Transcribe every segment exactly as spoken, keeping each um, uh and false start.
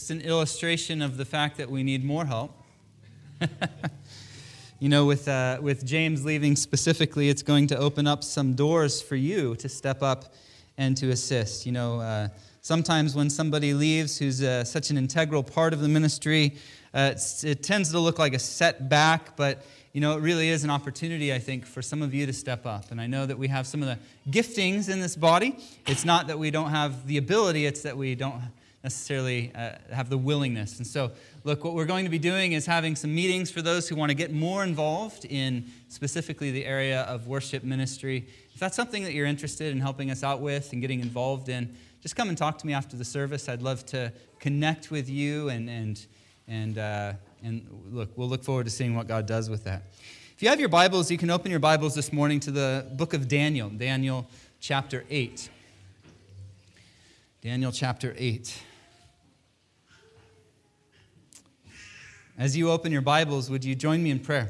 just an illustration of the fact that we need more help. You know, with uh, with James leaving specifically, it's going to open up some doors for you to step up and to assist. You know, uh, sometimes when somebody leaves who's uh, such an integral part of the ministry, uh, it's, it tends to look like a setback, but you know, it really is an opportunity, I think, for some of you to step up. And I know that we have some of the giftings in this body. It's not that we don't have the ability, it's that we don't necessarily uh, have the willingness. And so, look, what we're going to be doing is having some meetings for those who want to get more involved in specifically the area of worship ministry. If that's something that you're interested in helping us out with and getting involved in, just come and talk to me after the service. I'd love to connect with you, and and and uh, and look, we'll look forward to seeing what God does with that. If you have your Bibles, you can open your Bibles this morning to the book of Daniel, Daniel chapter eight. Daniel chapter eight. As you open your Bibles, would you join me in prayer?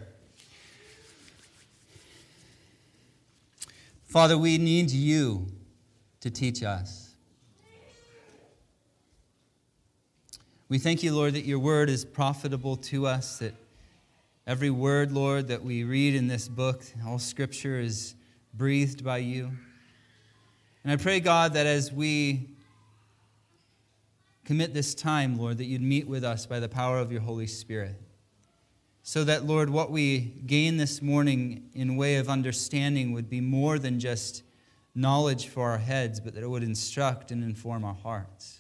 Father, we need you to teach us. We thank you, Lord, that your word is profitable to us, that every word, Lord, that we read in this book, all scripture is breathed by you. And I pray, God, that as we commit this time, Lord, that you'd meet with us by the power of your Holy Spirit. So that, Lord, what we gain this morning in way of understanding would be more than just knowledge for our heads, but that it would instruct and inform our hearts.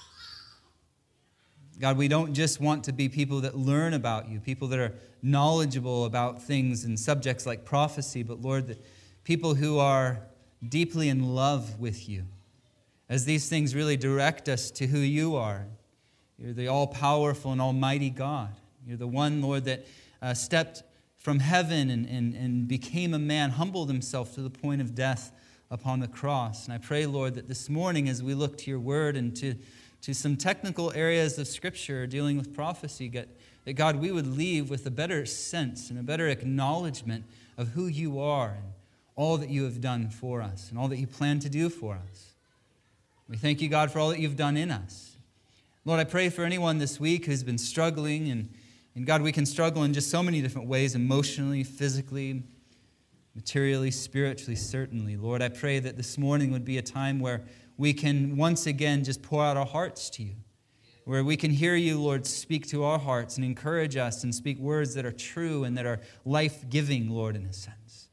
God, we don't just want to be people that learn about you, people that are knowledgeable about things and subjects like prophecy, but Lord, that people who are deeply in love with you, as these things really direct us to who you are. You're the all-powerful and almighty God. You're the one, Lord, that uh, stepped from heaven and, and, and became a man, humbled himself to the point of death upon the cross. And I pray, Lord, that this morning as we look to your word and to, to some technical areas of Scripture dealing with prophecy, that, that, God, we would leave with a better sense and a better acknowledgement of who you are and all that you have done for us and all that you plan to do for us. We thank you, God, for all that you've done in us. Lord, I pray for anyone this week who's been struggling, and, and God, we can struggle in just so many different ways, emotionally, physically, materially, spiritually, certainly. Lord, I pray that this morning would be a time where we can once again just pour out our hearts to you, where we can hear you, Lord, speak to our hearts and encourage us and speak words that are true and that are life-giving, Lord, in a sense.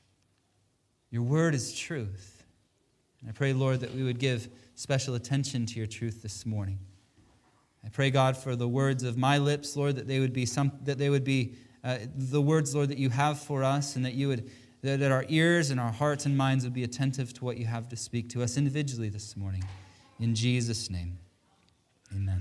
Your word is truth. I pray, Lord, that we would give special attention to your truth this morning. I pray, God, for the words of my lips, Lord, that they would be some, that they would be uh, the words, Lord, that you have for us, and that you would that, that our ears and our hearts and minds would be attentive to what you have to speak to us individually this morning. In Jesus' name, amen.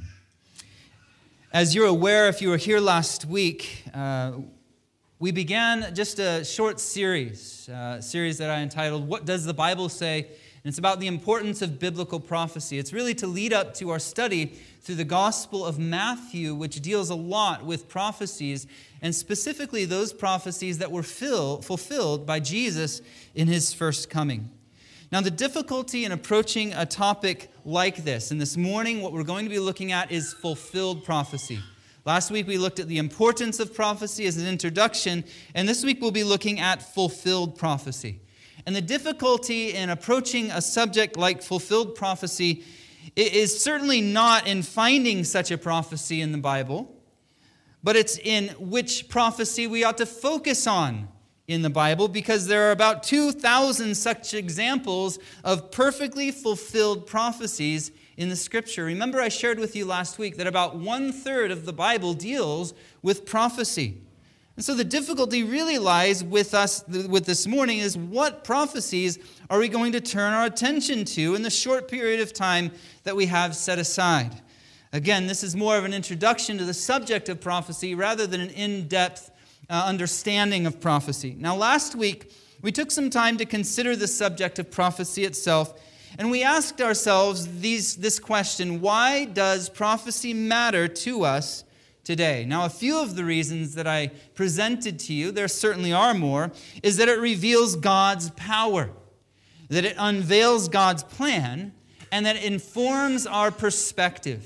As you're aware, if you were here last week, uh, we began just a short series, uh, series that I entitled, "What Does the Bible Say?" And it's about the importance of biblical prophecy. It's really to lead up to our study through the Gospel of Matthew, which deals a lot with prophecies, and specifically those prophecies that were fill, fulfilled by Jesus in his first coming. Now, the difficulty in approaching a topic like this, and this morning what we're going to be looking at is fulfilled prophecy. Last week we looked at the importance of prophecy as an introduction, and this week we'll be looking at fulfilled prophecy. And the difficulty in approaching a subject like fulfilled prophecy is certainly not in finding such a prophecy in the Bible, but it's in which prophecy we ought to focus on in the Bible, because there are about two thousand such examples of perfectly fulfilled prophecies in the Scripture. Remember, I shared with you last week that about one-third of the Bible deals with prophecy. And so the difficulty really lies with us with this morning is what prophecies are we going to turn our attention to in the short period of time that we have set aside? Again, this is more of an introduction to the subject of prophecy rather than an in-depth uh, understanding of prophecy. Now, last week, we took some time to consider the subject of prophecy itself, and we asked ourselves these, this question: why does prophecy matter to us today? Now, a few of the reasons that I presented to you, there certainly are more, is that it reveals God's power, that it unveils God's plan, and that it informs our perspective.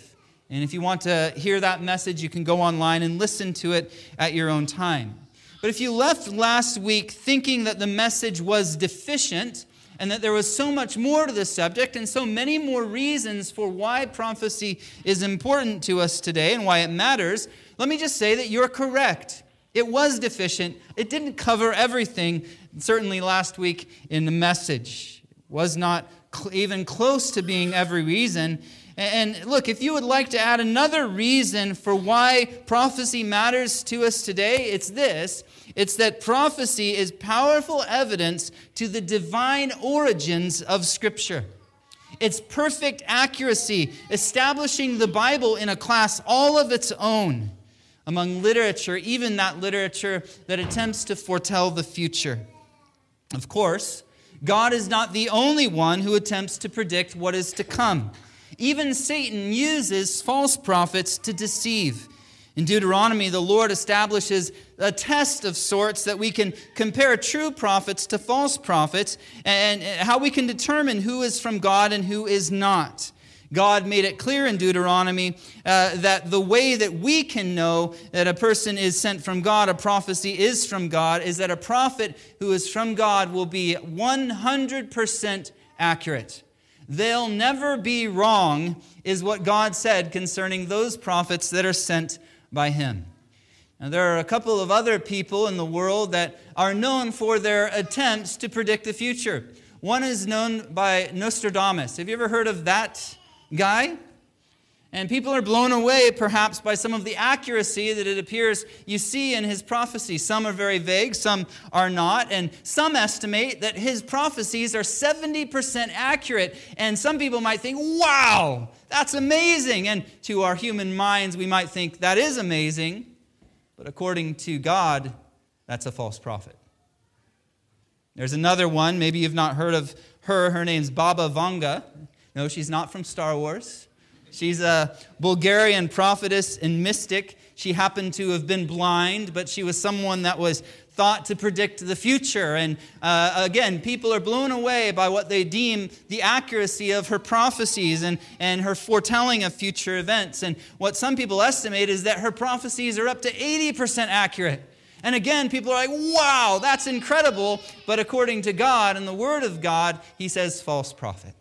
And if you want to hear that message, you can go online and listen to it at your own time. But if you left last week thinking that the message was deficient and that there was so much more to the subject and so many more reasons for why prophecy is important to us today and why it matters, let me just say that you're correct. It was deficient. It didn't cover everything, certainly last week in the message. It was not cl- even close to being every reason. And look, if you would like to add another reason for why prophecy matters to us today, it's this. It's that prophecy is powerful evidence to the divine origins of Scripture. It's perfect accuracy, establishing the Bible in a class all of its own among literature, even that literature that attempts to foretell the future. Of course, God is not the only one who attempts to predict what is to come. Even Satan uses false prophets to deceive. In Deuteronomy, the Lord establishes a test of sorts that we can compare true prophets to false prophets and how we can determine who is from God and who is not. God made it clear in Deuteronomy uh, that the way that we can know that a person is sent from God, a prophecy is from God, is that a prophet who is from God will be one hundred percent accurate. They'll never be wrong, is what God said concerning those prophets that are sent by Him. Now, there are a couple of other people in the world that are known for their attempts to predict the future. One is known by Nostradamus. Have you ever heard of that guy? And people are blown away, perhaps, by some of the accuracy that it appears you see in his prophecies. Some are very vague, some are not. And some estimate that his prophecies are seventy percent accurate. And some people might think, wow, that's amazing. And to our human minds, we might think that is amazing. But according to God, that's a false prophet. There's another one. Maybe you've not heard of her. Her name's Baba Vanga. No, she's not from Star Wars. She's a Bulgarian prophetess and mystic. She happened to have been blind, but she was someone that was thought to predict the future. And uh, again, people are blown away by what they deem the accuracy of her prophecies and, and her foretelling of future events. And what some people estimate is that her prophecies are up to eighty percent accurate. And again, people are like, wow, that's incredible. But according to God and the Word of God, He says false prophet.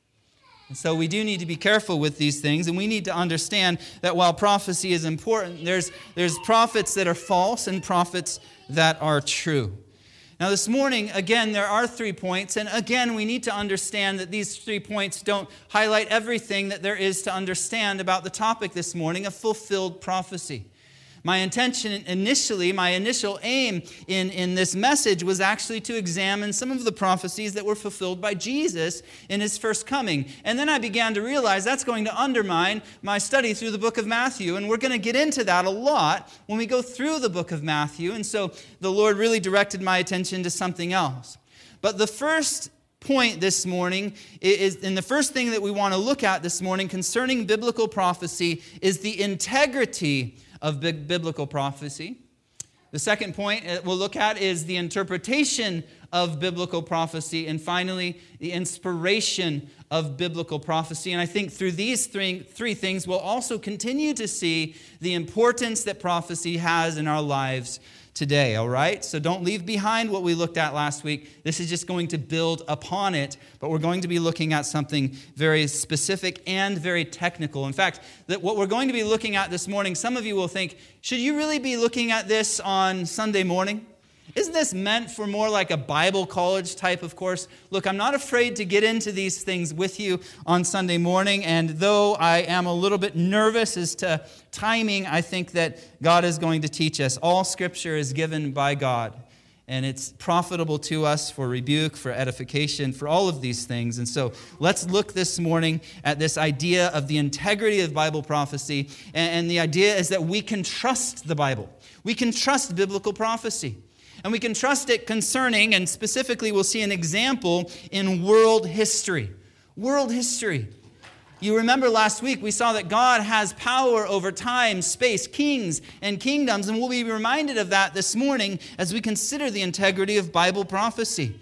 And so we do need to be careful with these things, and we need to understand that while prophecy is important, there's, there's prophets that are false and prophets that are true. Now this morning, again, there are three points, and again, we need to understand that these three points don't highlight everything that there is to understand about the topic this morning of fulfilled prophecy. My intention initially, my initial aim in, in this message was actually to examine some of the prophecies that were fulfilled by Jesus in His first coming. And then I began to realize that's going to undermine my study through the book of Matthew. And we're going to get into that a lot when we go through the book of Matthew. And so the Lord really directed my attention to something else. But the first point this morning is, and the first thing that we want to look at this morning concerning biblical prophecy is the integrity of biblical prophecy. The second point we'll look at is the interpretation of biblical prophecy. And finally, the inspiration of biblical prophecy. And I think through these three, three things, we'll also continue to see the importance that prophecy has in our lives today, all right? So don't leave behind what we looked at last week. This is just going to build upon it, but we're going to be looking at something very specific and very technical. In fact, that what we're going to be looking at this morning, some of you will think, should you really be looking at this on Sunday morning? Isn't this meant for more like a Bible college type of course? Look, I'm not afraid to get into these things with you on Sunday morning, and though I am a little bit nervous as to timing, I think that God is going to teach us. All Scripture is given by God, and it's profitable to us for rebuke, for edification, for all of these things. And so let's look this morning at this idea of the integrity of Bible prophecy, and the idea is that we can trust the Bible. We can trust biblical prophecy. And we can trust it concerning, and specifically we'll see an example in world history. World history. You remember last week we saw that God has power over time, space, kings, and kingdoms, and we'll be reminded of that this morning as we consider the integrity of Bible prophecy.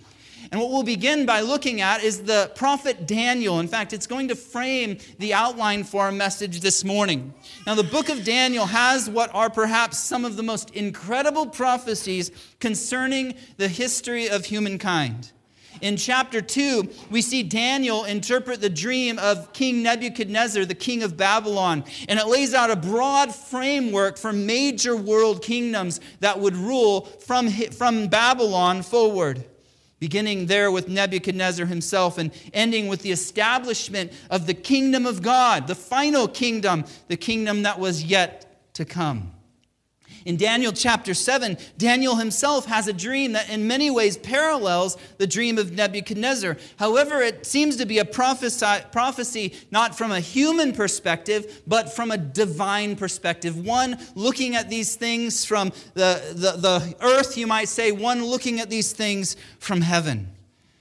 And what we'll begin by looking at is the prophet Daniel. In fact, it's going to frame the outline for our message this morning. Now, the book of Daniel has what are perhaps some of the most incredible prophecies concerning the history of humankind. In chapter two, we see Daniel interpret the dream of King Nebuchadnezzar, the king of Babylon, and it lays out a broad framework for major world kingdoms that would rule from, from Babylon forward, beginning there with Nebuchadnezzar himself and ending with the establishment of the kingdom of God, the final kingdom, the kingdom that was yet to come. In Daniel chapter seven, Daniel himself has a dream that in many ways parallels the dream of Nebuchadnezzar. However, it seems to be a prophecy, prophecy not from a human perspective, but from a divine perspective. One looking at these things from the, the, the earth, you might say, one looking at these things from heaven.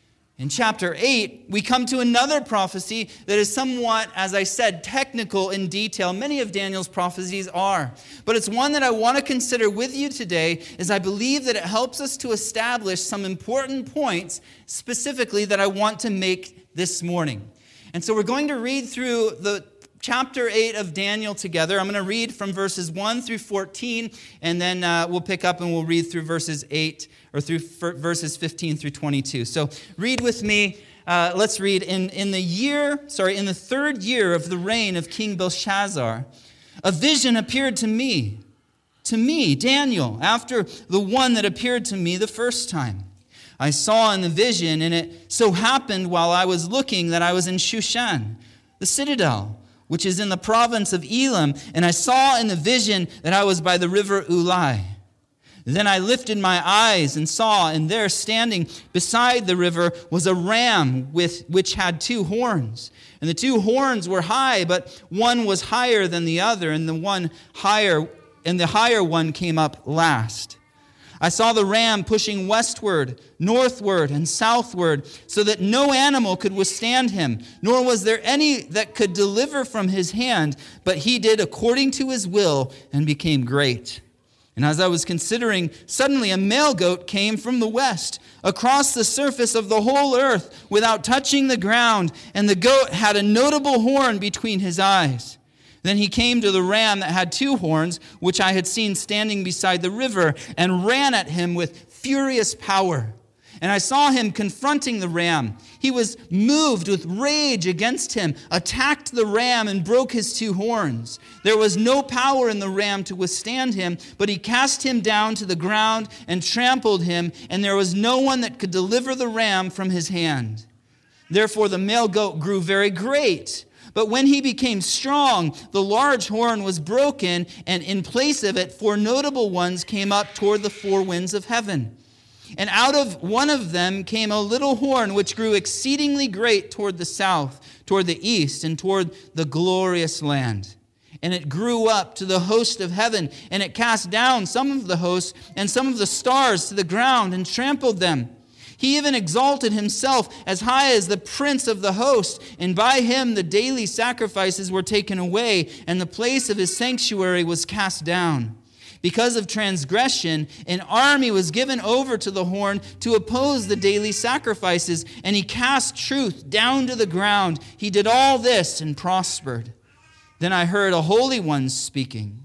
In chapter eight, we come to another prophecy that is somewhat, as I said, technical in detail. Many of Daniel's prophecies are. But it's one that I want to consider with you today, as I believe that it helps us to establish some important points specifically that I want to make this morning. And so we're going to read through the chapter eight of Daniel together. I'm going to read from verses one through fourteen, and then uh, we'll pick up and we'll read through verses eight or through verses fifteen through twenty-two. So read with me. Uh, let's read. In, in the year, sorry, in the third year of the reign of King Belshazzar, a vision appeared to me, to me, Daniel, after the one that appeared to me the first time. I saw in the vision, and it so happened while I was looking that I was in Shushan, the citadel, which is in the province of Elam, and I saw in the vision that I was by the river Ulai. Then I lifted my eyes and saw, and there standing beside the river was a ram with which had two horns. And the two horns were high, but one was higher than the other, and the one higher, and the higher one came up last. I saw the ram pushing westward, northward, and southward, so that no animal could withstand him, nor was there any that could deliver from his hand, but he did according to his will and became great. And as I was considering, suddenly a male goat came from the west, across the surface of the whole earth, without touching the ground, and the goat had a notable horn between his eyes. Then he came to the ram that had two horns, which I had seen standing beside the river, and ran at him with furious power. And I saw him confronting the ram. He was moved with rage against him, attacked the ram, and broke his two horns. There was no power in the ram to withstand him, but he cast him down to the ground and trampled him, and there was no one that could deliver the ram from his hand. Therefore the male goat grew very great. But when he became strong, the large horn was broken, and in place of it, four notable ones came up toward the four winds of heaven. And out of one of them came a little horn, which grew exceedingly great toward the south, toward the east, and toward the glorious land. And it grew up to the host of heaven, and it cast down some of the hosts and some of the stars to the ground and trampled them. He even exalted himself as high as the prince of the host, and by him the daily sacrifices were taken away, and the place of his sanctuary was cast down. Because of transgression, an army was given over to the horn to oppose the daily sacrifices, and he cast truth down to the ground. He did all this and prospered. Then I heard a holy one speaking.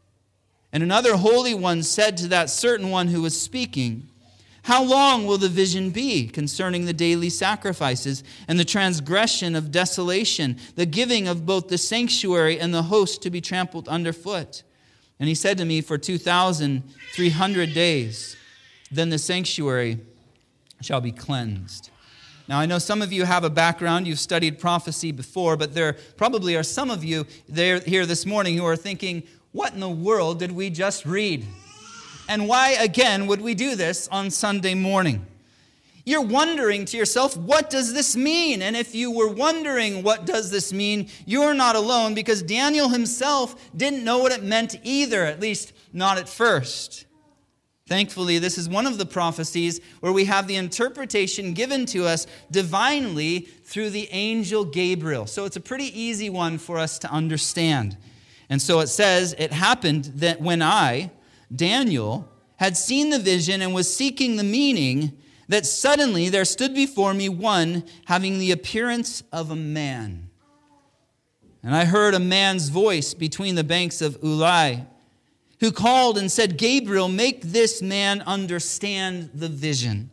And another holy one said to that certain one who was speaking, "How long will the vision be concerning the daily sacrifices and the transgression of desolation, the giving of both the sanctuary and the host to be trampled underfoot?" And he said to me, "For two thousand three hundred days, then the sanctuary shall be cleansed." Now, I know some of you have a background, you've studied prophecy before, but there probably are some of you there here this morning who are thinking, what in the world did we just read? And why, again, would we do this on Sunday morning? You're wondering to yourself, what does this mean? And if you were wondering what does this mean, you're not alone, because Daniel himself didn't know what it meant either, at least not at first. Thankfully, this is one of the prophecies where we have the interpretation given to us divinely through the angel Gabriel. So it's a pretty easy one for us to understand. And so it says, "It happened that when I, Daniel, had seen the vision and was seeking the meaning, that suddenly there stood before me one having the appearance of a man. And I heard a man's voice between the banks of Ulai, who called and said, Gabriel, make this man understand the vision.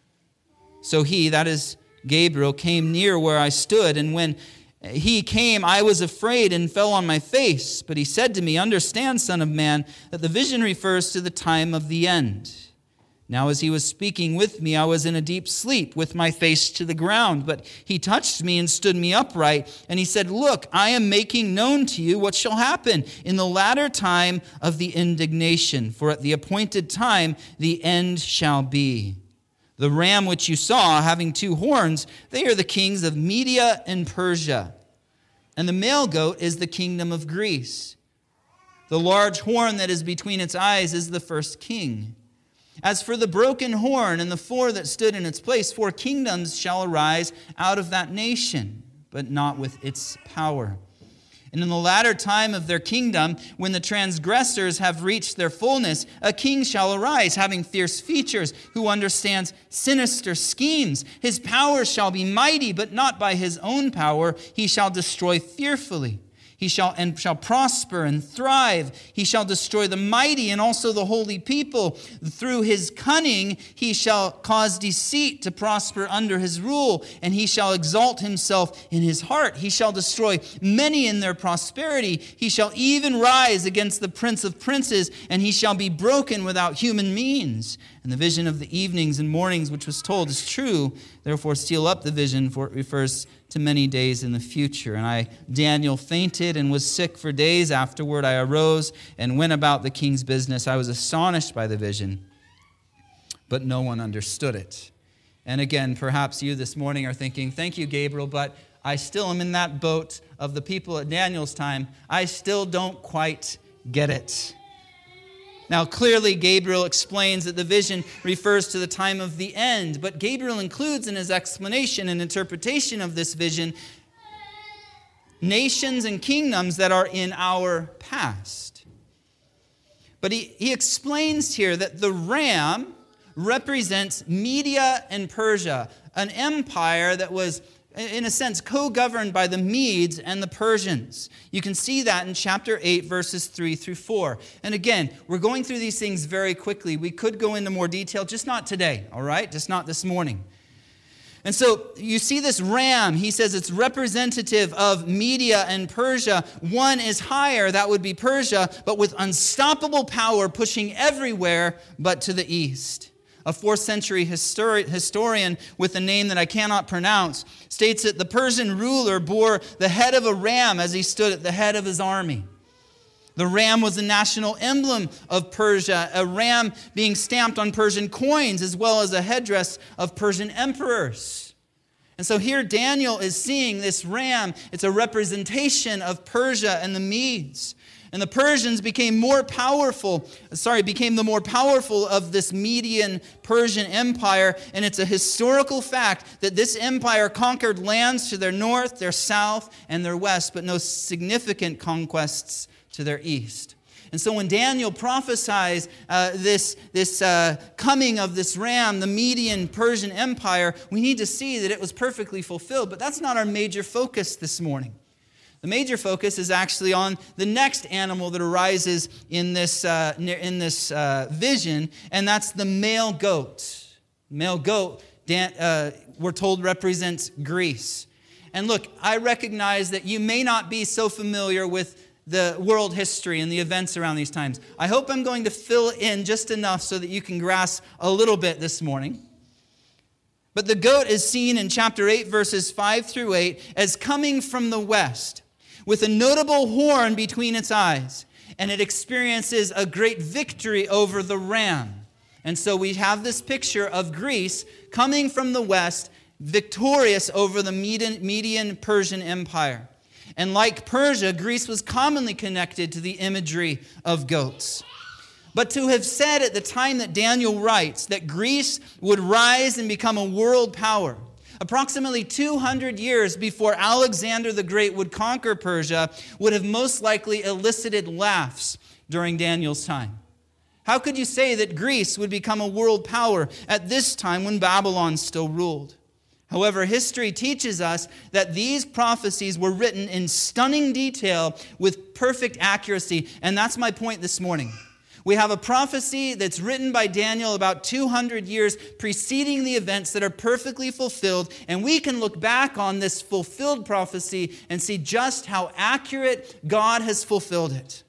So he, that is Gabriel, came near where I stood, and when he came, I was afraid and fell on my face. But he said to me, understand, son of man, that the vision refers to the time of the end. Now as he was speaking with me, I was in a deep sleep with my face to the ground. But he touched me and stood me upright. And he said, look, I am making known to you what shall happen in the latter time of the indignation. For at the appointed time, the end shall be. The ram which you saw, having two horns, they are the kings of Media and Persia. And the male goat is the kingdom of Greece. The large horn that is between its eyes is the first king. As for the broken horn and the four that stood in its place, four kingdoms shall arise out of that nation, but not with its power. And in the latter time of their kingdom, when the transgressors have reached their fullness, a king shall arise, having fierce features, who understands sinister schemes. His power shall be mighty, but not by his own power. He shall destroy fearfully. He shall and shall prosper and thrive. He shall destroy the mighty and also the holy people. Through his cunning he shall cause deceit to prosper under his rule, and he shall exalt himself in his heart. He shall destroy many in their prosperity. He shall even rise against the prince of princes, and he shall be broken without human means. And the vision of the evenings and mornings which was told is true. Therefore seal up the vision, for it refers to many days in the future. And I, Daniel, fainted and was sick for days. Afterward I arose and went about the king's business. I was astonished by the vision, but no one understood it. And again, perhaps you this morning are thinking, thank you, Gabriel, but I still am in that boat of the people at Daniel's time. I still don't quite get it. Now, clearly, Gabriel explains that the vision refers to the time of the end, but Gabriel includes in his explanation and interpretation of this vision nations and kingdoms that are in our past. But he, he explains here that the ram represents Media and Persia, an empire that was, in a sense, co-governed by the Medes and the Persians. You can see that in chapter eight, verses three through four. And again, we're going through these things very quickly. We could go into more detail, just not today, all right? Just not this morning. And so you see this ram, he says it's representative of Media and Persia. One is higher, that would be Persia, but with unstoppable power pushing everywhere but to the east. A fourth century histori- historian with a name that I cannot pronounce states that the Persian ruler bore the head of a ram as he stood at the head of his army. The ram was the national emblem of Persia, a ram being stamped on Persian coins as well as a headdress of Persian emperors. And so here Daniel is seeing this ram. It's a representation of Persia and the Medes. And the Persians became more powerful, sorry, became the more powerful of this Median Persian empire. And it's a historical fact that this empire conquered lands to their north, their south, and their west, but no significant conquests to their east. And so when Daniel prophesies uh, this, this uh, coming of this ram, the Median Persian empire, we need to see that it was perfectly fulfilled. But that's not our major focus this morning. The major focus is actually on the next animal that arises in this, uh, in this uh, vision, and that's the male goat. Male goat, Dan, uh, we're told, represents Greece. And look, I recognize that you may not be so familiar with the world history and the events around these times. I hope I'm going to fill in just enough so that you can grasp a little bit this morning. But the goat is seen in chapter eight, verses five through eight, as coming from the west, with a notable horn between its eyes, and it experiences a great victory over the ram. And so we have this picture of Greece coming from the west, victorious over the Median, Median Persian Empire. And like Persia, Greece was commonly connected to the imagery of goats. But to have said at the time that Daniel writes that Greece would rise and become a world power, approximately two hundred years before Alexander the Great would conquer Persia, would have most likely elicited laughs during Daniel's time. How could you say that Greece would become a world power at this time when Babylon still ruled? However, history teaches us that these prophecies were written in stunning detail with perfect accuracy, and that's my point this morning. We have a prophecy that's written by Daniel about two hundred years preceding the events that are perfectly fulfilled, and we can look back on this fulfilled prophecy and see just how accurate God has fulfilled it.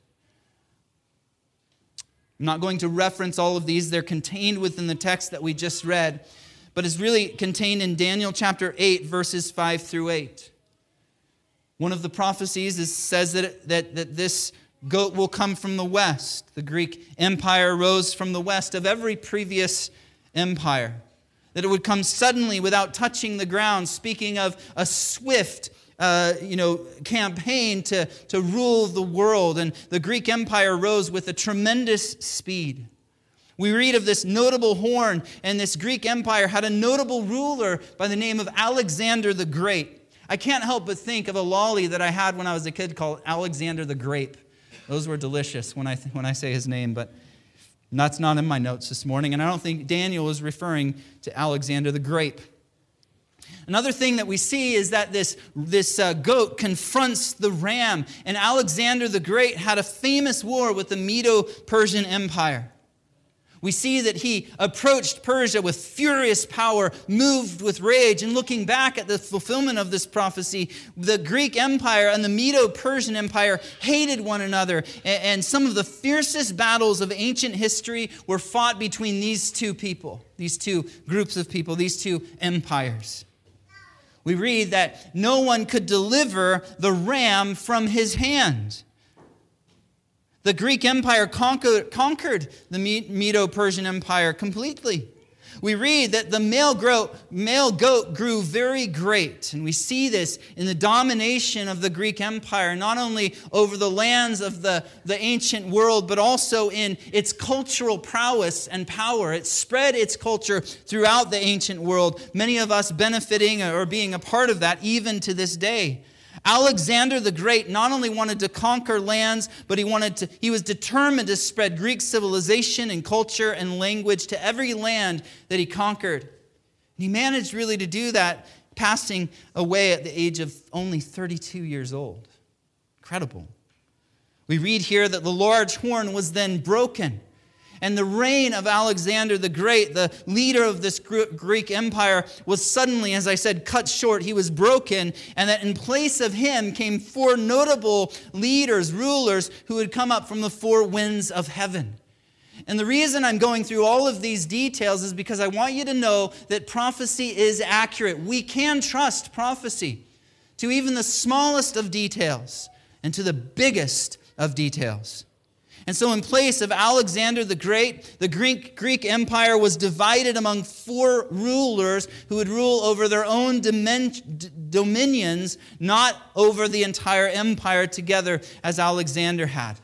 I'm not going to reference all of these. They're contained within the text that we just read, but it's really contained in Daniel chapter eight, verses five through eight. One of the prophecies is, says that, that, that this goat will come from the west. The Greek Empire rose from the west of every previous empire. That it would come suddenly without touching the ground, speaking of a swift Uh, you know, campaign to, to rule the world. And the Greek Empire rose with a tremendous speed. We read of this notable horn, and this Greek Empire had a notable ruler by the name of Alexander the Great. I can't help but think of a lolly that I had when I was a kid called Alexander the Grape. Those were delicious when I, th- when I say his name, but that's not in my notes this morning, and I don't think Daniel is referring to Alexander the Grape. Another thing that we see is that this, this uh, goat confronts the ram. And Alexander the Great had a famous war with the Medo-Persian Empire. We see that he approached Persia with furious power, moved with rage. And looking back at the fulfillment of this prophecy, the Greek Empire and the Medo-Persian Empire hated one another. And some of the fiercest battles of ancient history were fought between these two people, these two groups of people, these two empires. We read that no one could deliver the ram from his hand. The Greek Empire conquered, conquered the Medo-Persian Empire completely. We read that the male goat, male goat grew very great. And we see this in the domination of the Greek Empire, not only over the lands of the, the ancient world, but also in its cultural prowess and power. It spread its culture throughout the ancient world, many of us benefiting or being a part of that even to this day. Alexander the Great not only wanted to conquer lands, but he wanted to, he was determined to spread Greek civilization and culture and language to every land that he conquered. And he managed really to do that, passing away at the age of only thirty-two years old. Incredible. We read here that the large horn was then broken. And the reign of Alexander the Great, the leader of this Greek Empire, was suddenly, as I said, cut short. He was broken, and that in place of him came four notable leaders, rulers, who had come up from the four winds of heaven. And the reason I'm going through all of these details is because I want you to know that prophecy is accurate. We can trust prophecy to even the smallest of details and to the biggest of details. And so in place of Alexander the Great, the Greek, Greek Empire was divided among four rulers who would rule over their own dimen- d- dominions, not over the entire empire together as Alexander had.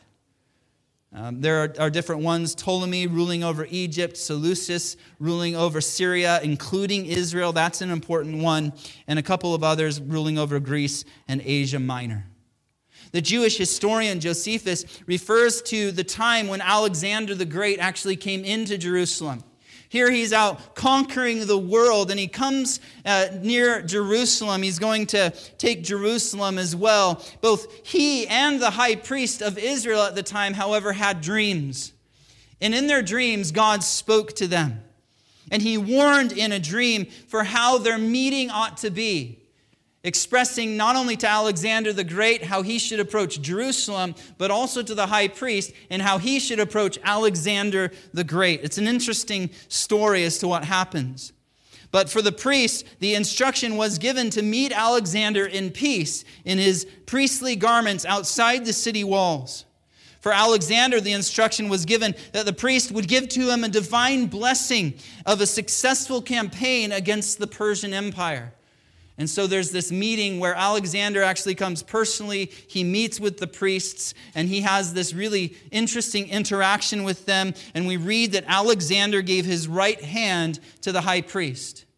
Um, there are, are different ones: Ptolemy ruling over Egypt, Seleucus ruling over Syria, including Israel. That's an important one. And a couple of others ruling over Greece and Asia Minor. The Jewish historian Josephus refers to the time when Alexander the Great actually came into Jerusalem. Here he's out conquering the world, and he comes uh, near Jerusalem. He's going to take Jerusalem as well. Both he and the high priest of Israel at the time, however, had dreams. And in their dreams, God spoke to them. And he warned in a dream for how their meeting ought to be, expressing not only to Alexander the Great how he should approach Jerusalem, but also to the high priest and how he should approach Alexander the Great. It's an interesting story as to what happens. But for the priest, the instruction was given to meet Alexander in peace in his priestly garments outside the city walls. For Alexander, the instruction was given that the priest would give to him a divine blessing of a successful campaign against the Persian Empire. And so there's this meeting where Alexander actually comes personally. He meets with the priests, and he has this really interesting interaction with them. And we read that Alexander gave his right hand to the high priest.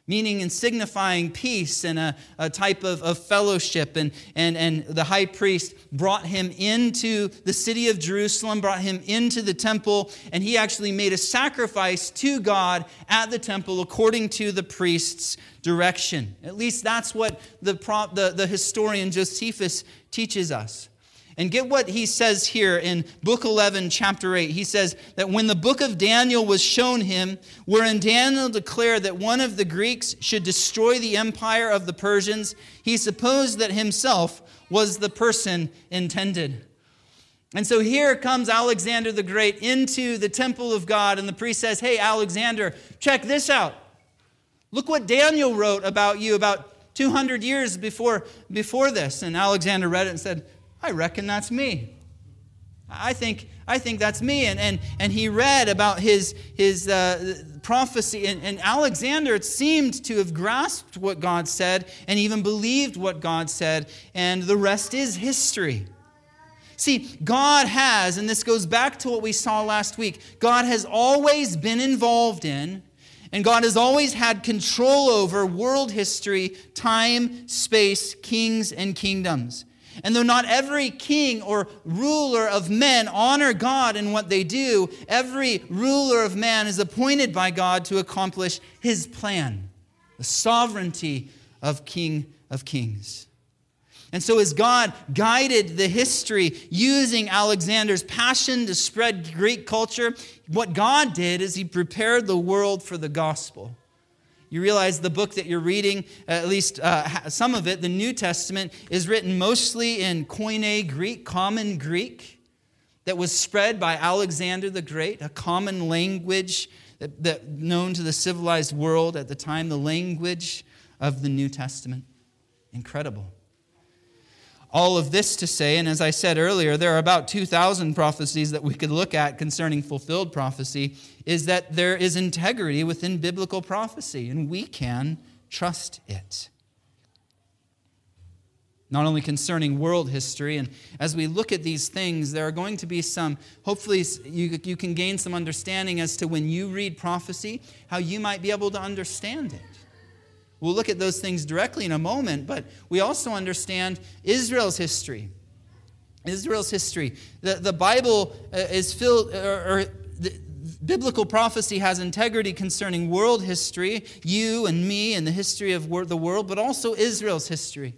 meaning and signifying peace and a, a type of, of fellowship. And, and, and the high priest brought him into the city of Jerusalem, brought him into the temple, and he actually made a sacrifice to God at the temple according to the priest's direction. At least that's what the, the, the historian Josephus teaches us. And get what he says here in book eleven, chapter eight. He says that when the book of Daniel was shown him, wherein Daniel declared that one of the Greeks should destroy the empire of the Persians, he supposed that himself was the person intended. And so here comes Alexander the Great into the temple of God, and the priest says, "Hey, Alexander, check this out. Look what Daniel wrote about you about two hundred years before, before this." And Alexander read it and said, "I reckon that's me. I think I think that's me." And and and he read about his his uh, prophecy. And, and Alexander seemed to have grasped what God said and even believed what God said. And the rest is history. See, God has, and this goes back to what we saw last week, God has always been involved in, and God has always had control over world history, time, space, kings, and kingdoms. And though not every king or ruler of men honor God in what they do, every ruler of man is appointed by God to accomplish his plan, the sovereignty of King of Kings. And so as God guided the history using Alexander's passion to spread Greek culture, what God did is he prepared the world for the gospel. You realize the book that you're reading, at least uh, some of it, the New Testament, is written mostly in Koine Greek, common Greek, that was spread by Alexander the Great, a common language that, that known to the civilized world at the time, the language of the New Testament. Incredible. All of this to say, and as I said earlier, there are about two thousand prophecies that we could look at concerning fulfilled prophecy, is that there is integrity within biblical prophecy, and we can trust it. Not only concerning world history, and as we look at these things, there are going to be some, hopefully you, you can gain some understanding as to when you read prophecy, how you might be able to understand it. We'll look at those things directly in a moment, but we also understand Israel's history. Israel's history. The, the Bible is filled, or, or the biblical prophecy has integrity concerning world history, you and me and the history of the world, but also Israel's history.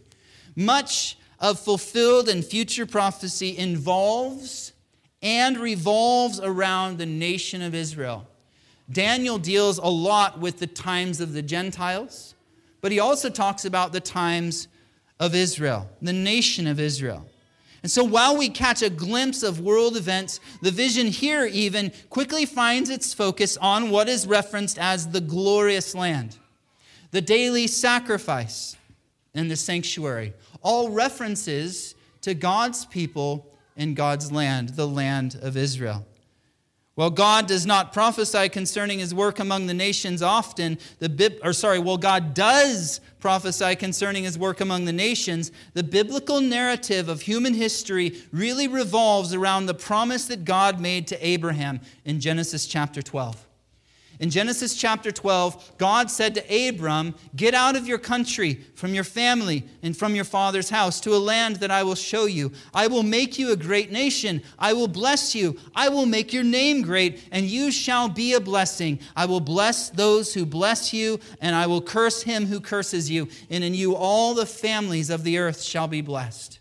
Much of fulfilled and future prophecy involves and revolves around the nation of Israel. Daniel deals a lot with the times of the Gentiles, but he also talks about the times of Israel, the nation of Israel. And so while we catch a glimpse of world events, the vision here even quickly finds its focus on what is referenced as the glorious land, the daily sacrifice, and the sanctuary. All references to God's people and God's land, the land of Israel. While God does not prophesy concerning his work among the nations often, the or sorry, while God does prophesy concerning his work among the nations, the biblical narrative of human history really revolves around the promise that God made to Abraham in Genesis chapter twelve. In Genesis chapter twelve, God said to Abram, "Get out of your country, from your family, and from your father's house, to a land that I will show you. I will make you a great nation. I will bless you. I will make your name great, and you shall be a blessing. I will bless those who bless you, and I will curse him who curses you. And in you all the families of the earth shall be blessed."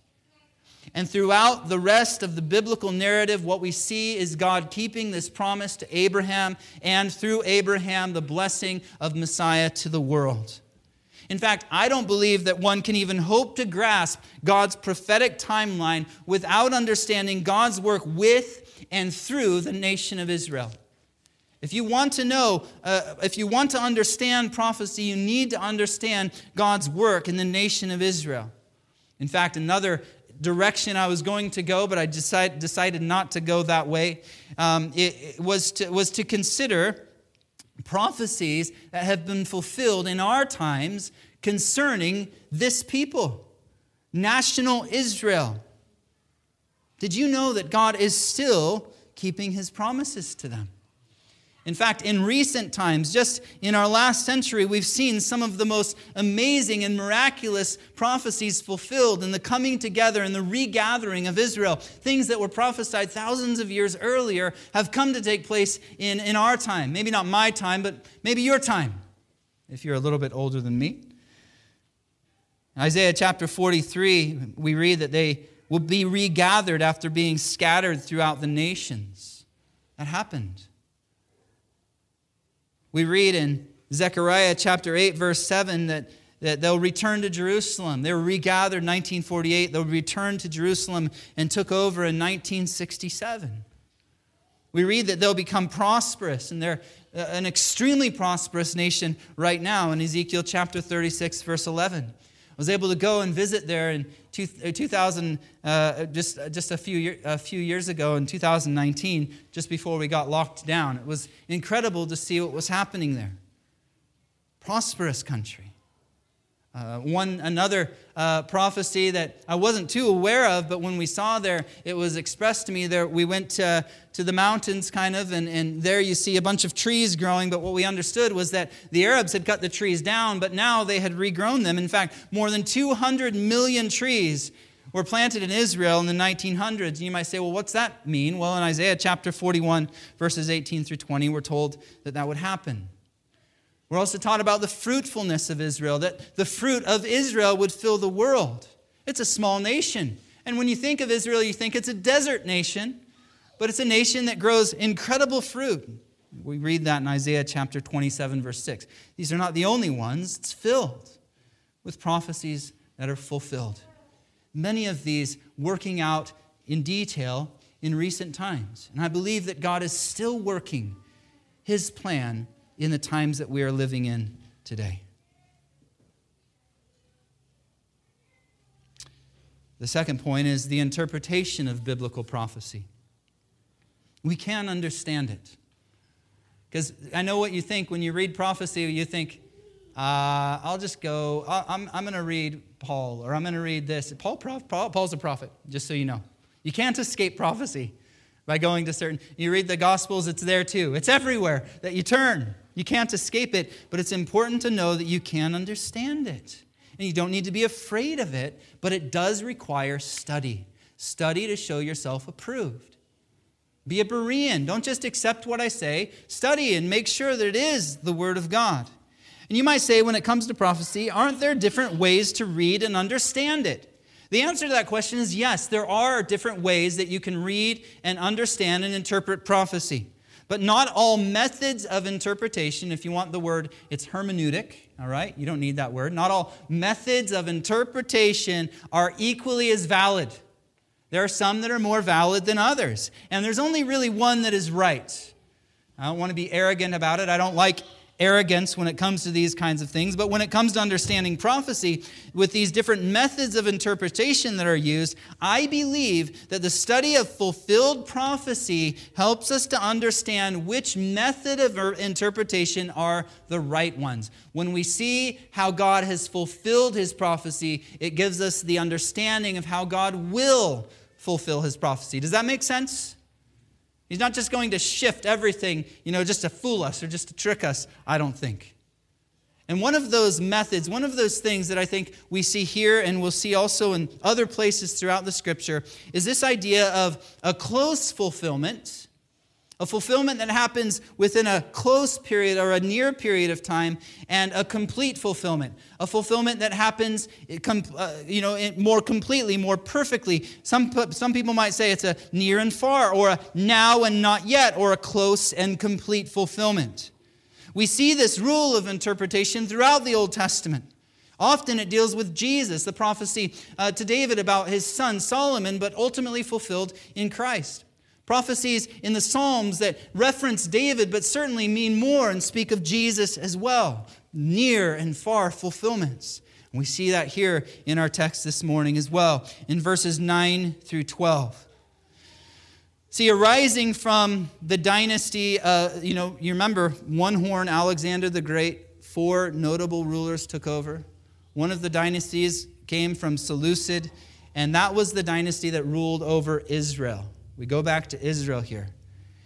And throughout the rest of the biblical narrative, what we see is God keeping this promise to Abraham, and through Abraham, the blessing of Messiah to the world. In fact, I don't believe that one can even hope to grasp God's prophetic timeline without understanding God's work with and through the nation of Israel. If you want to know, uh, if you want to understand prophecy, you need to understand God's work in the nation of Israel. In fact, another direction I was going to go, but I decide, decided not to go that way, um, it, it was to, was to consider prophecies that have been fulfilled in our times concerning this people, national Israel. Did you know that God is still keeping his promises to them? In fact, in recent times, just in our last century, we've seen some of the most amazing and miraculous prophecies fulfilled in the coming together and the regathering of Israel. Things that were prophesied thousands of years earlier have come to take place in, in our time. Maybe not my time, but maybe your time, if you're a little bit older than me. In Isaiah chapter forty-three, we read that they will be regathered after being scattered throughout the nations. That happened. We read in Zechariah chapter eight, verse seven, that, that they'll return to Jerusalem. They were regathered in nineteen forty-eight. They'll return to Jerusalem and took over in nineteen sixty-seven. We read that they'll become prosperous, and they're an extremely prosperous nation right now in Ezekiel chapter thirty-six, verse eleven. I was able to go and visit there in two thousand, uh, just, just a, few year, a few years ago in two thousand nineteen, just before we got locked down. It was incredible to see what was happening there. Prosperous country. Uh, one another uh, prophecy that I wasn't too aware of, but when we saw there, it was expressed to me there. We went to, to the mountains kind of, and, and there you see a bunch of trees growing, but what we understood was that the Arabs had cut the trees down, but now they had regrown them. In fact, more than two hundred million trees were planted in Israel in the nineteen hundreds. And you might say, well, what's that mean? Well, in Isaiah chapter forty-one, verses eighteen through twenty, we're told that that would happen. We're also taught about the fruitfulness of Israel, that the fruit of Israel would fill the world. It's a small nation. And when you think of Israel, you think it's a desert nation, but it's a nation that grows incredible fruit. We read that in Isaiah chapter twenty-seven, verse six. These are not the only ones. It's filled with prophecies that are fulfilled. Many of these working out in detail in recent times. And I believe that God is still working His plan in the times that we are living in today. The second point is the interpretation of biblical prophecy. We can understand it. Because I know what you think when you read prophecy, you think, uh, I'll just go, I'm, I'm going to read Paul, or I'm going to read this. Paul, Paul, Paul's a prophet, just so you know. You can't escape prophecy by going to certain, you read the Gospels, it's there too. It's everywhere that you turn. You can't escape it, but it's important to know that you can understand it. And you don't need to be afraid of it, but it does require study. Study to show yourself approved. Be a Berean. Don't just accept what I say. Study and make sure that it is the Word of God. And you might say, when it comes to prophecy, aren't there different ways to read and understand it? The answer to that question is yes, there are different ways that you can read and understand and interpret prophecy. But not all methods of interpretation, if you want the word, it's hermeneutic, all right? You don't need that word. Not all methods of interpretation are equally as valid. There are some that are more valid than others. And there's only really one that is right. I don't want to be arrogant about it. I don't like arrogance when it comes to these kinds of things. But when it comes to understanding prophecy, with these different methods of interpretation that are used, I believe that the study of fulfilled prophecy helps us to understand which method of interpretation are the right ones. When we see how God has fulfilled His prophecy, it gives us the understanding of how God will fulfill His prophecy. Does that make sense? He's not just going to shift everything, you know, just to fool us or just to trick us, I don't think. And one of those methods, one of those things that I think we see here and we'll see also in other places throughout the Scripture is this idea of a close fulfillment, a fulfillment that happens within a close period or a near period of time, and a complete fulfillment, a fulfillment that happens you know, more completely, more perfectly. Some, some people might say it's a near and far, or a now and not yet, or a close and complete fulfillment. We see this rule of interpretation throughout the Old Testament. Often it deals with Jesus, the prophecy uh, to David about his son Solomon, but ultimately fulfilled in Christ. Prophecies in the Psalms that reference David, but certainly mean more and speak of Jesus as well. Near and far fulfillments. And we see that here in our text this morning as well, in verses nine through twelve. See, arising from the dynasty, uh, you know, you remember one horn, Alexander the Great, four notable rulers took over. One of the dynasties came from Seleucid, and that was the dynasty that ruled over Israel. We go back to Israel here.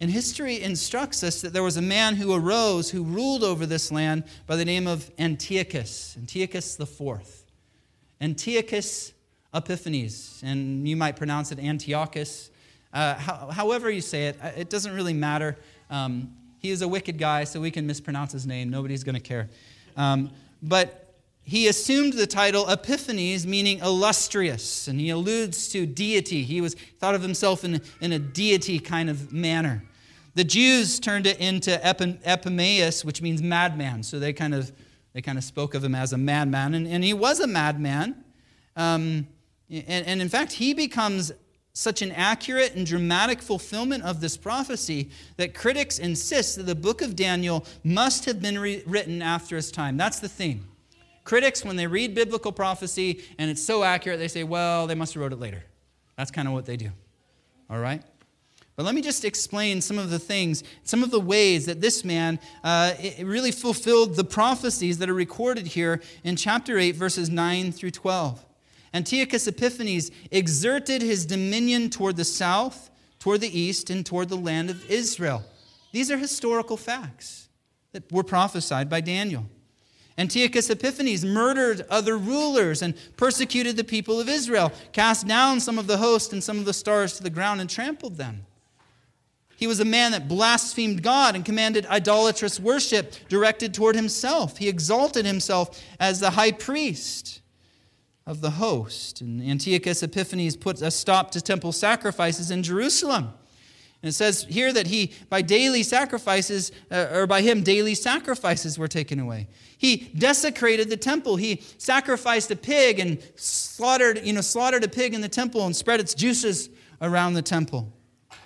And history instructs us that there was a man who arose, who ruled over this land by the name of Antiochus, Antiochus the Fourth. Antiochus Epiphanes, and you might pronounce it Antiochus. Uh, how, however you say it, it doesn't really matter. Um, he is a wicked guy, so we can mispronounce his name. Nobody's going to care. Um, but he assumed the title Epiphanes, meaning illustrious, and he alludes to deity. He was thought of himself in, in a deity kind of manner. The Jews turned it into Epi, Epimaeus, which means madman. So they kind of they kind of spoke of him as a madman, and, and he was a madman. Um, and, and in fact, he becomes such an accurate and dramatic fulfillment of this prophecy that critics insist that the book of Daniel must have been re- written after his time. That's the theme. Critics, when they read biblical prophecy and it's so accurate, they say, well, they must have wrote it later. That's kind of what they do. All right? But let me just explain some of the things, some of the ways that this man uh, it really fulfilled the prophecies that are recorded here in chapter eight, verses nine through twelve. Antiochus Epiphanes exerted his dominion toward the south, toward the east, and toward the land of Israel. These are historical facts that were prophesied by Daniel. Antiochus Epiphanes murdered other rulers and persecuted the people of Israel, cast down some of the host and some of the stars to the ground and trampled them. He was a man that blasphemed God and commanded idolatrous worship directed toward himself. He exalted himself as the high priest of the host. And Antiochus Epiphanes put a stop to temple sacrifices in Jerusalem. And it says here that he, by daily sacrifices, uh, or by him, daily sacrifices were taken away. He desecrated the temple. He sacrificed a pig and slaughtered, you know, slaughtered a pig in the temple and spread its juices around the temple.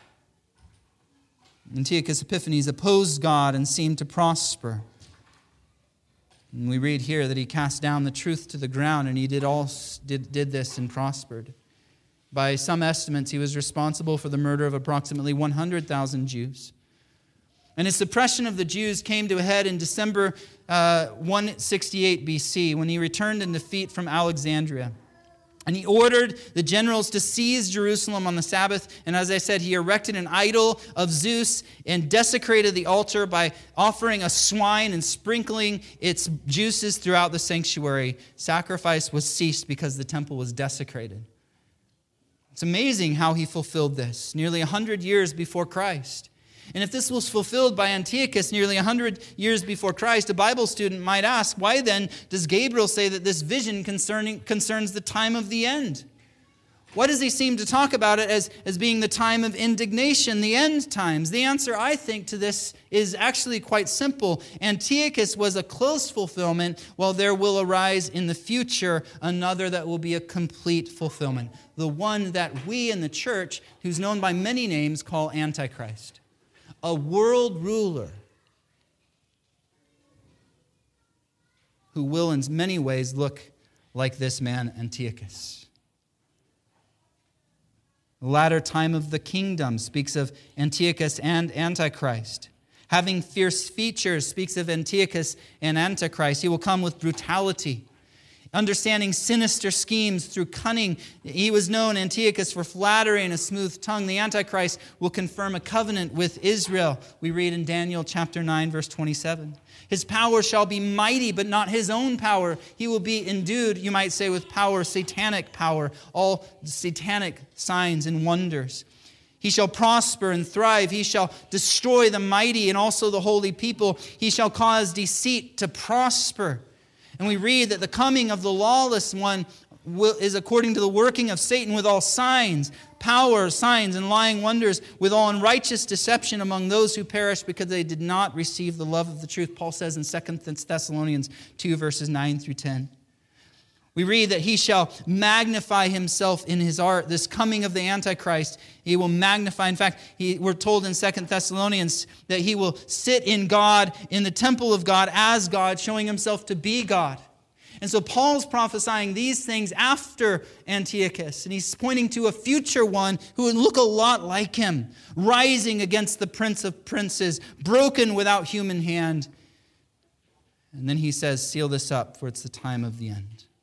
Antiochus Epiphanes opposed God and seemed to prosper. And we read here that he cast down the truth to the ground, and he did all did, did this and prospered. By some estimates, he was responsible for the murder of approximately one hundred thousand Jews. And his suppression of the Jews came to a head in December uh, one sixty-eight B C when he returned in defeat from Alexandria. And he ordered the generals to seize Jerusalem on the Sabbath. And as I said, he erected an idol of Zeus and desecrated the altar by offering a swine and sprinkling its juices throughout the sanctuary. Sacrifice was ceased because the temple was desecrated. It's amazing how he fulfilled this nearly one hundred years before Christ. And if this was fulfilled by Antiochus nearly one hundred years before Christ, a Bible student might ask, why then does Gabriel say that this vision concerning, concerns the time of the end? Why does he seem to talk about it as, as being the time of indignation, the end times? The answer, I think, to this is actually quite simple. Antiochus was a close fulfillment, while there will arise in the future another that will be a complete fulfillment. The one that we in the church, who's known by many names, call Antichrist. A world ruler who will in many ways look like this man Antiochus. The latter time of the kingdom speaks of Antiochus and Antichrist. Having fierce features speaks of Antiochus and Antichrist. He will come with brutality. Understanding sinister schemes through cunning. He was known, Antiochus, for flattery and a smooth tongue. The Antichrist will confirm a covenant with Israel. We read in Daniel chapter nine, verse twenty-seven. His power shall be mighty, but not his own power. He will be endued, you might say, with power, satanic power, all satanic signs and wonders. He shall prosper and thrive. He shall destroy the mighty and also the holy people. He shall cause deceit to prosper. And we read that the coming of the lawless one will, is according to the working of Satan with all signs, power, signs, and lying wonders, with all unrighteous deception among those who perish because they did not receive the love of the truth. Paul says in Second Thessalonians two, verses nine through ten. We read that he shall magnify himself in his art. This coming of the Antichrist, he will magnify. In fact, he, we're told in Second Thessalonians that he will sit in God, in the temple of God as God, showing himself to be God. And so Paul's prophesying these things after Antiochus, and he's pointing to a future one who would look a lot like him, rising against the prince of princes, broken without human hand. And then he says, seal this up, for it's the time of the end.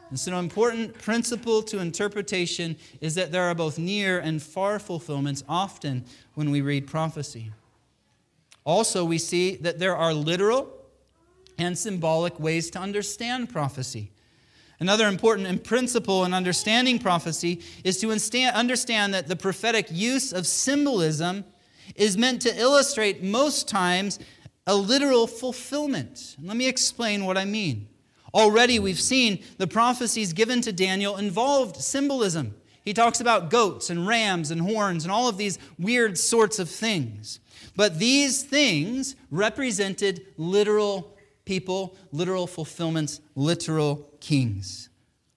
And so an important principle to interpretation is that there are both near and far fulfillments often when we read prophecy. Also, we see that there are literal and symbolic ways to understand prophecy. Another important principle in understanding prophecy is to understand that the prophetic use of symbolism is meant to illustrate most times a literal fulfillment. And let me explain what I mean. Already we've seen the prophecies given to Daniel involved symbolism. He talks about goats and rams and horns and all of these weird sorts of things. But these things represented literal people, literal fulfillments, literal kings.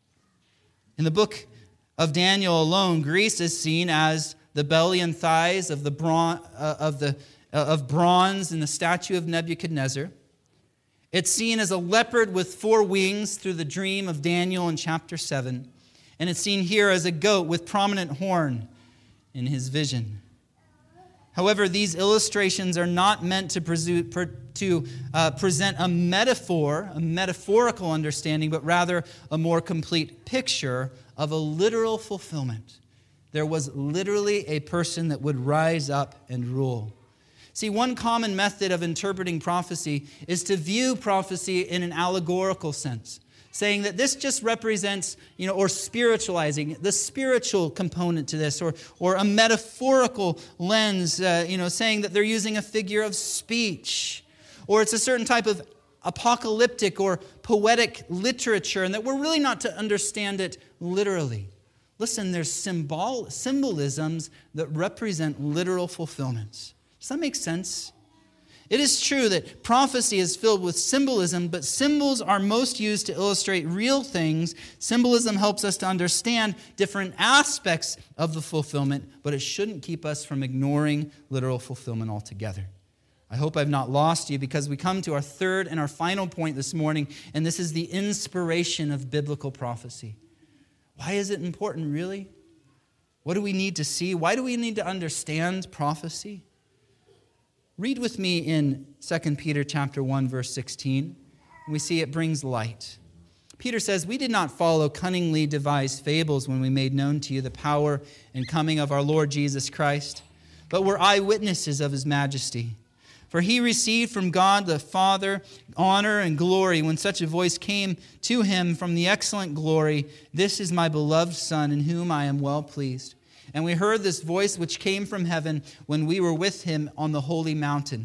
In the book of Daniel alone, Greece is seen as the belly and thighs of the bron- uh, of the uh, of bronze in the statue of Nebuchadnezzar. It's seen as a leopard with four wings through the dream of Daniel in chapter seven. And it's seen here as a goat with prominent horn in his vision. However, these illustrations are not meant to, presu- per- to uh, present a metaphor, a metaphorical understanding, but rather a more complete picture of a literal fulfillment. There was literally a person that would rise up and rule. See, one common method of interpreting prophecy is to view prophecy in an allegorical sense, saying that this just represents, you know, or spiritualizing the spiritual component to this, or, or a metaphorical lens, uh, you know, saying that they're using a figure of speech, or it's a certain type of apocalyptic or poetic literature, and that we're really not to understand it literally. Listen, there's symbol, symbolisms that represent literal fulfillments. Does that make sense? It is true that prophecy is filled with symbolism, but symbols are most used to illustrate real things. Symbolism helps us to understand different aspects of the fulfillment, but it shouldn't keep us from ignoring literal fulfillment altogether. I hope I've not lost you, because we come to our third and our final point this morning, and this is the inspiration of biblical prophecy. Why is it important, really? What do we need to see? Why do we need to understand prophecy? Read with me in Second Peter chapter one, verse sixteen. We see it brings light. Peter says, "We did not follow cunningly devised fables when we made known to you the power and coming of our Lord Jesus Christ, but were eyewitnesses of his majesty. For he received from God the Father honor and glory when such a voice came to him from the excellent glory, 'This is my beloved Son, in whom I am well pleased.' And we heard this voice which came from heaven when we were with him on the holy mountain."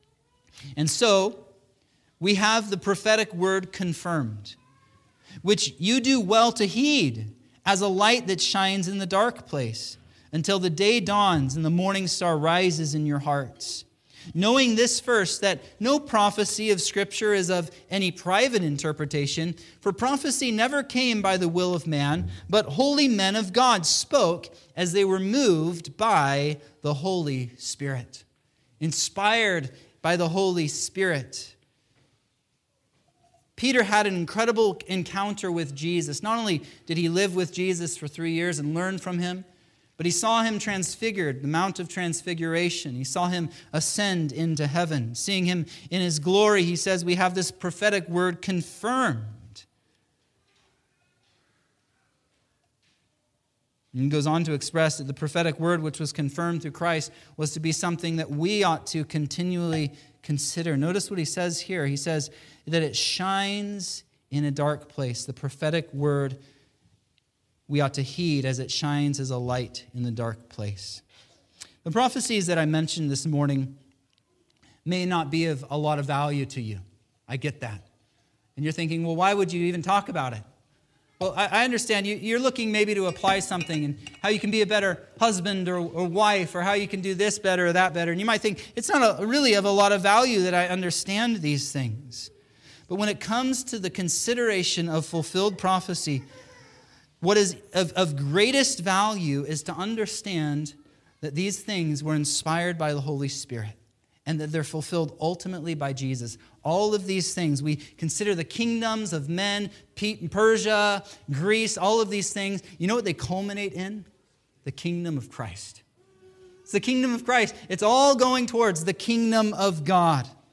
And so, we have the prophetic word confirmed, which you do well to heed as a light that shines in the dark place, until the day dawns and the morning star rises in your hearts. Knowing this first, that no prophecy of Scripture is of any private interpretation, for prophecy never came by the will of man, but holy men of God spoke as they were moved by the Holy Spirit. Inspired by the Holy Spirit. Peter had an incredible encounter with Jesus. Not only did he live with Jesus for three years and learn from him, but he saw him transfigured, the Mount of Transfiguration. He saw him ascend into heaven. Seeing him in his glory, he says we have this prophetic word confirmed. And he goes on to express that the prophetic word which was confirmed through Christ was to be something that we ought to continually consider. Notice what he says here. He says that it shines in a dark place. The prophetic word we ought to heed as it shines as a light in the dark place. The prophecies that I mentioned this morning may not be of a lot of value to you. I get that. And you're thinking, well, why would you even talk about it? Well, I understand you, you're looking maybe to apply something and how you can be a better husband or, or wife, or how you can do this better or that better. And you might think, it's not a, really of a lot of value that I understand these things. But when it comes to the consideration of fulfilled prophecy, what is of, of greatest value is to understand that these things were inspired by the Holy Spirit and that they're fulfilled ultimately by Jesus. All of these things, we consider the kingdoms of men, Persia, Greece, all of these things. You know what they culminate in? The kingdom of Christ. It's the kingdom of Christ. It's all going towards the kingdom of God.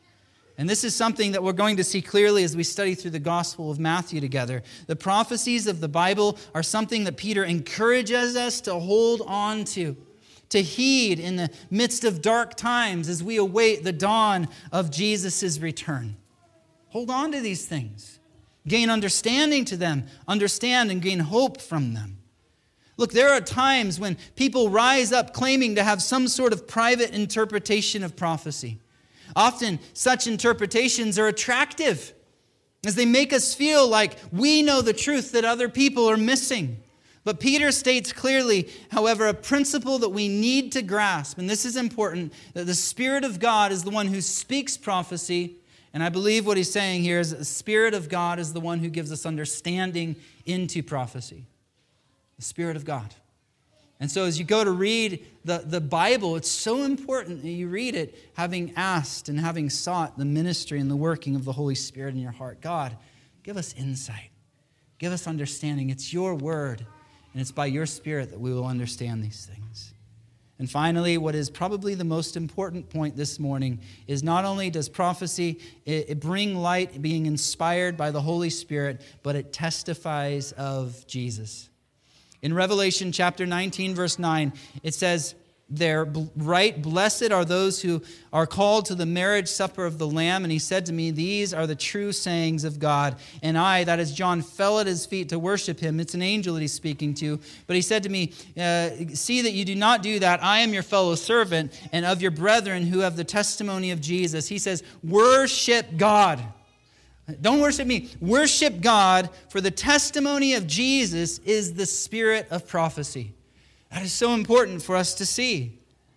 And this is something that we're going to see clearly as we study through the Gospel of Matthew together. The prophecies of the Bible are something that Peter encourages us to hold on to, to heed in the midst of dark times as we await the dawn of Jesus' return. Hold on to these things. Gain understanding to them. Understand and gain hope from them. Look, there are times when people rise up claiming to have some sort of private interpretation of prophecy. Often, such interpretations are attractive as they make us feel like we know the truth that other people are missing. But Peter states clearly, however, a principle that we need to grasp, and this is important, that the Spirit of God is the one who speaks prophecy. And I believe what he's saying here is that the Spirit of God is the one who gives us understanding into prophecy. The Spirit of God. And so as you go to read the, the Bible, it's so important that you read it having asked and having sought the ministry and the working of the Holy Spirit in your heart. God, give us insight. Give us understanding. It's your word, and it's by your Spirit that we will understand these things. And finally, what is probably the most important point this morning is not only does prophecy it, it bring light, being inspired by the Holy Spirit, but it testifies of Jesus. In Revelation chapter nineteen, verse nine, it says there, right, blessed are those who are called to the marriage supper of the Lamb. And he said to me, these are the true sayings of God. And I, that is John, fell at his feet to worship him. It's an angel that he's speaking to. But he said to me, uh, see that you do not do that. I am your fellow servant and of your brethren who have the testimony of Jesus. He says, worship God. Don't worship me. Worship God, for the testimony of Jesus is the spirit of prophecy. That is so important for us to see.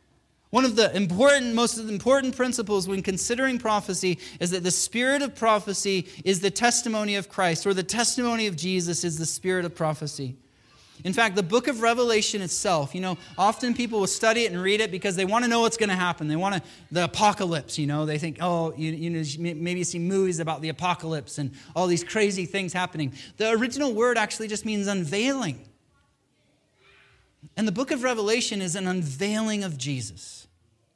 One of the important, most important principles when considering prophecy is that the spirit of prophecy is the testimony of Christ, or the testimony of Jesus is the spirit of prophecy. In fact, the book of Revelation itself, you know, often people will study it and read it because they want to know what's going to happen. They want to, the apocalypse, you know, they think, oh, you, you know, maybe you see movies about the apocalypse and all these crazy things happening. The original word actually just means unveiling. And the book of Revelation is an unveiling of Jesus.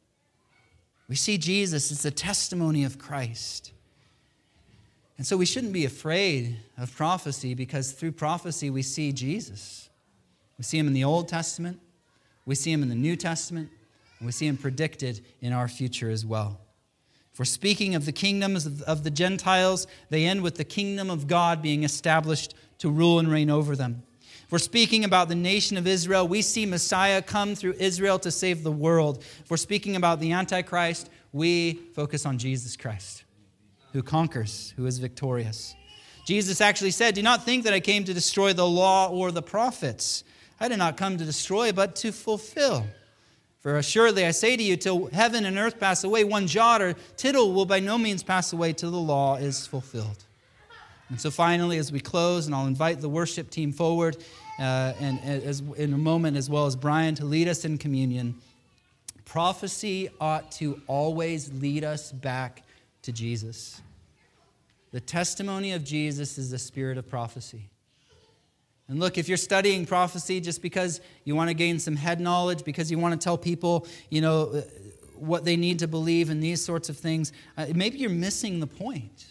We see Jesus, it's a testimony of Christ. And so we shouldn't be afraid of prophecy because through prophecy we see Jesus. We see him in the Old Testament, we see him in the New Testament, and we see him predicted in our future as well. If we're speaking of the kingdoms of, of the Gentiles, they end with the kingdom of God being established to rule and reign over them. If we're speaking about the nation of Israel, we see Messiah come through Israel to save the world. If we're speaking about the Antichrist, we focus on Jesus Christ, who conquers, who is victorious. Jesus actually said, do not think that I came to destroy the law or the prophets. I did not come to destroy, but to fulfill. For assuredly I say to you, till heaven and earth pass away, one jot or tittle will by no means pass away till the law is fulfilled. And so finally, as we close, and I'll invite the worship team forward uh, and as in a moment, as well as Brian, to lead us in communion. Prophecy ought to always lead us back to Jesus. The testimony of Jesus is the spirit of prophecy. And look, if you're studying prophecy just because you want to gain some head knowledge, because you want to tell people, you know, what they need to believe and these sorts of things, uh, maybe you're missing the point.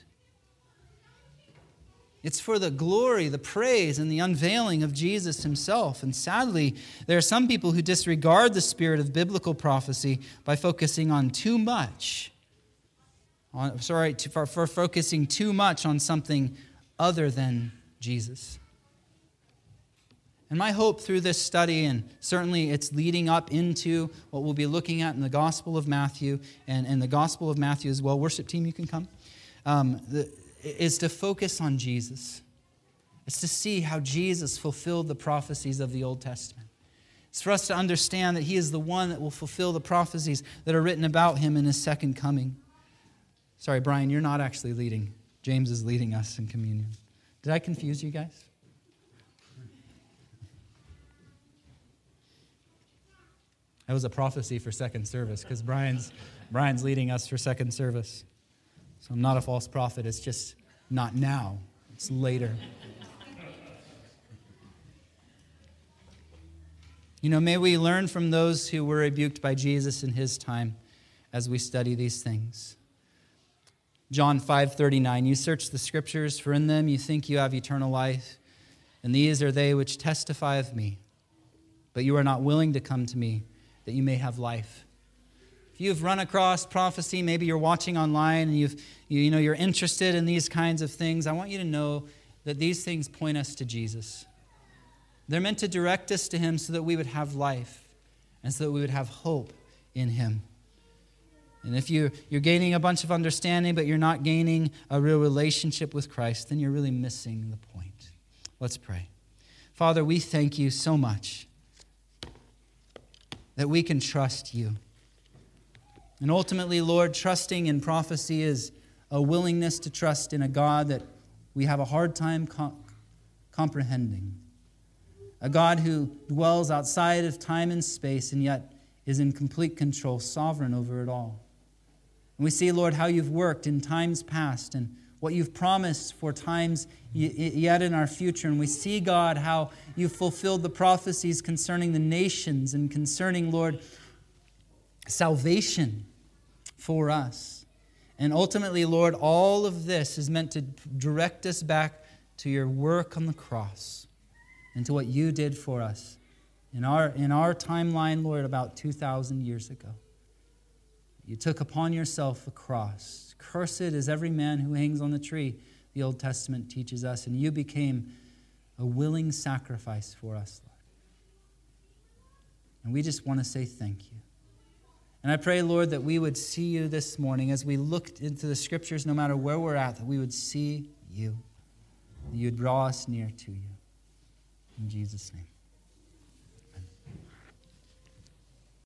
It's for the glory, the praise, and the unveiling of Jesus himself. And sadly, there are some people who disregard the spirit of biblical prophecy by focusing on too much. On, sorry, to, for, for focusing too much on something other than Jesus. And my hope through this study, and certainly it's leading up into what we'll be looking at in the Gospel of Matthew, and, and the Gospel of Matthew as well. Worship team, you can come. Um, the, is to focus on Jesus. It's to see how Jesus fulfilled the prophecies of the Old Testament. It's for us to understand that he is the one that will fulfill the prophecies that are written about him in his second coming. Sorry, Brian, you're not actually leading. James is leading us in communion. Did I confuse you guys? That was a prophecy for second service because Brian's, Brian's leading us for second service. So I'm not a false prophet. It's just not now. It's later. You know, may we learn from those who were rebuked by Jesus in his time as we study these things. John five thirty-nine, you search the scriptures, for in them you think you have eternal life, and these are they which testify of me. But you are not willing to come to me, that you may have life. If you've run across prophecy, maybe you're watching online and you've, you, you know, you're interested in these kinds of things, I want you to know that these things point us to Jesus. They're meant to direct us to him so that we would have life and so that we would have hope in him. And if you, you're gaining a bunch of understanding, but you're not gaining a real relationship with Christ, then you're really missing the point. Let's pray. Father, we thank you so much that we can trust you. And ultimately, Lord, trusting in prophecy is a willingness to trust in a God that we have a hard time com- comprehending. A God who dwells outside of time and space and yet is in complete control, sovereign over it all. And we see, Lord, how you've worked in times past and what you've promised for times yet in our future. And we see, God, how you've fulfilled the prophecies concerning the nations and concerning, Lord, salvation for us. And ultimately, Lord, all of this is meant to direct us back to your work on the cross and to what you did for us in our, in our timeline, Lord, about two thousand years ago. You took upon yourself a cross. Cursed is every man who hangs on the tree, the Old Testament teaches us, and you became a willing sacrifice for us, Lord. And we just want to say thank you. And I pray, Lord, that we would see you this morning as we looked into the scriptures, no matter where we're at, that we would see you, that you would draw us near to you. In Jesus' name.